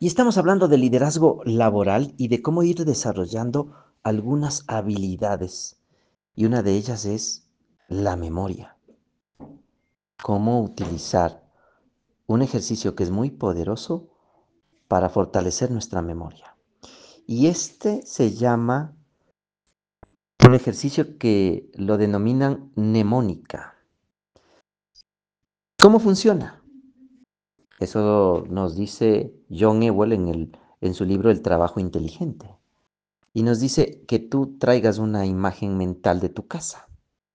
Y estamos hablando de liderazgo laboral y de cómo ir desarrollando algunas habilidades. Y una de ellas es la memoria. Cómo utilizar un ejercicio que es muy poderoso para fortalecer nuestra memoria. Y este se llama un ejercicio que lo denominan mnemónica. ¿Cómo funciona? Eso nos dice John Ewell en su libro El trabajo inteligente. Y nos dice que tú traigas una imagen mental de tu casa,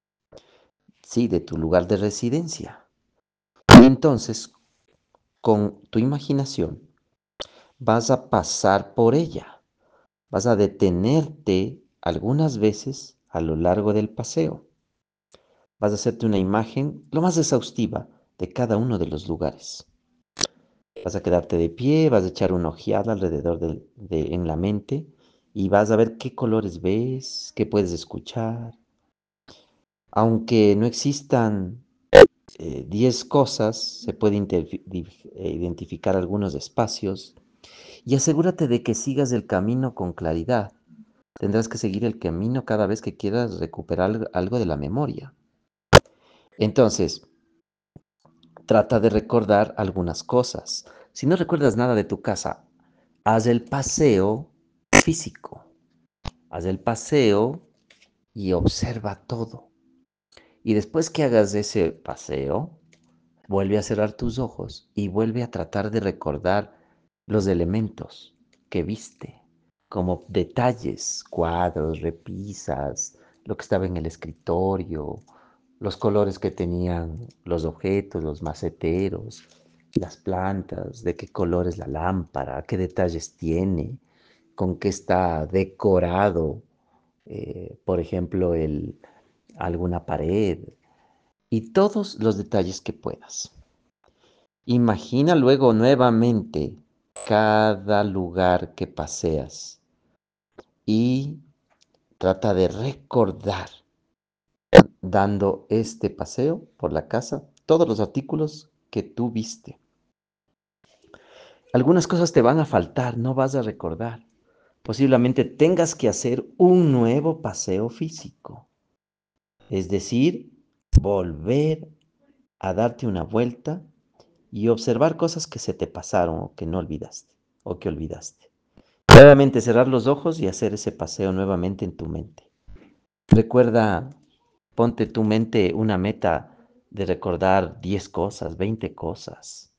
sí, de tu lugar de residencia. Y entonces, con tu imaginación, vas a pasar por ella. Vas a detenerte algunas veces a lo largo del paseo. Vas a hacerte una imagen lo más exhaustiva de cada uno de los lugares. Vas a quedarte de pie, vas a echar una ojeada alrededor en la mente y vas a ver qué colores ves, qué puedes escuchar. Aunque no existan 10 cosas, se puede identificar algunos espacios y asegúrate de que sigas el camino con claridad. Tendrás que seguir el camino cada vez que quieras recuperar algo de la memoria. Entonces, trata de recordar algunas cosas. Si no recuerdas nada de tu casa, haz el paseo físico. Haz el paseo y observa todo. Y después que hagas ese paseo, vuelve a cerrar tus ojos y vuelve a tratar de recordar los elementos que viste, como detalles, cuadros, repisas, lo que estaba en el escritorio, los colores que tenían los objetos, los maceteros, las plantas, de qué color es la lámpara, qué detalles tiene, con qué está decorado, por ejemplo, alguna pared, y todos los detalles que puedas. Imagina luego nuevamente cada lugar que paseas y trata de recordar, dando este paseo por la casa, todos los artículos que tú viste. Algunas cosas te van a faltar, no vas a recordar. Posiblemente tengas que hacer un nuevo paseo físico, es decir, volver a darte una vuelta y observar cosas que se te pasaron o que no olvidaste o que olvidaste. Nuevamente cerrar los ojos y hacer ese paseo nuevamente en tu mente. Recuerda, ponte tu mente una meta de recordar 10 cosas, 20 cosas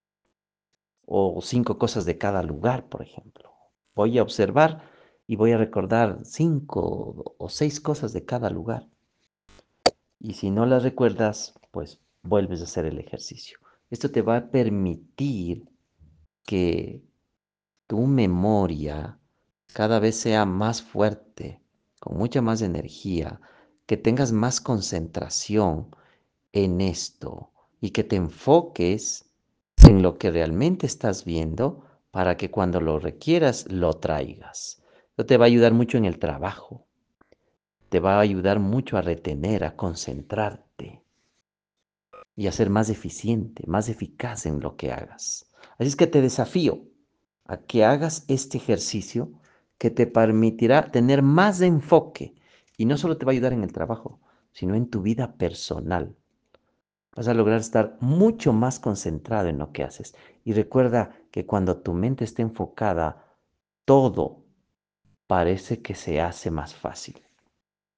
o 5 cosas de cada lugar, por ejemplo. Voy a observar y voy a recordar 5 o 6 cosas de cada lugar. Y si no las recuerdas, pues vuelves a hacer el ejercicio. Esto te va a permitir que tu memoria cada vez sea más fuerte, con mucha más energía, que tengas más concentración en esto y que te enfoques en lo que realmente estás viendo para que cuando lo requieras lo traigas. Esto te va a ayudar mucho en el trabajo, te va a ayudar mucho a retener, a concentrarte y a ser más eficiente, más eficaz en lo que hagas. Así es que te desafío a que hagas este ejercicio que te permitirá tener más enfoque y no solo te va a ayudar en el trabajo, sino en tu vida personal. Vas a lograr estar mucho más concentrado en lo que haces. Y recuerda que cuando tu mente está enfocada, todo parece que se hace más fácil.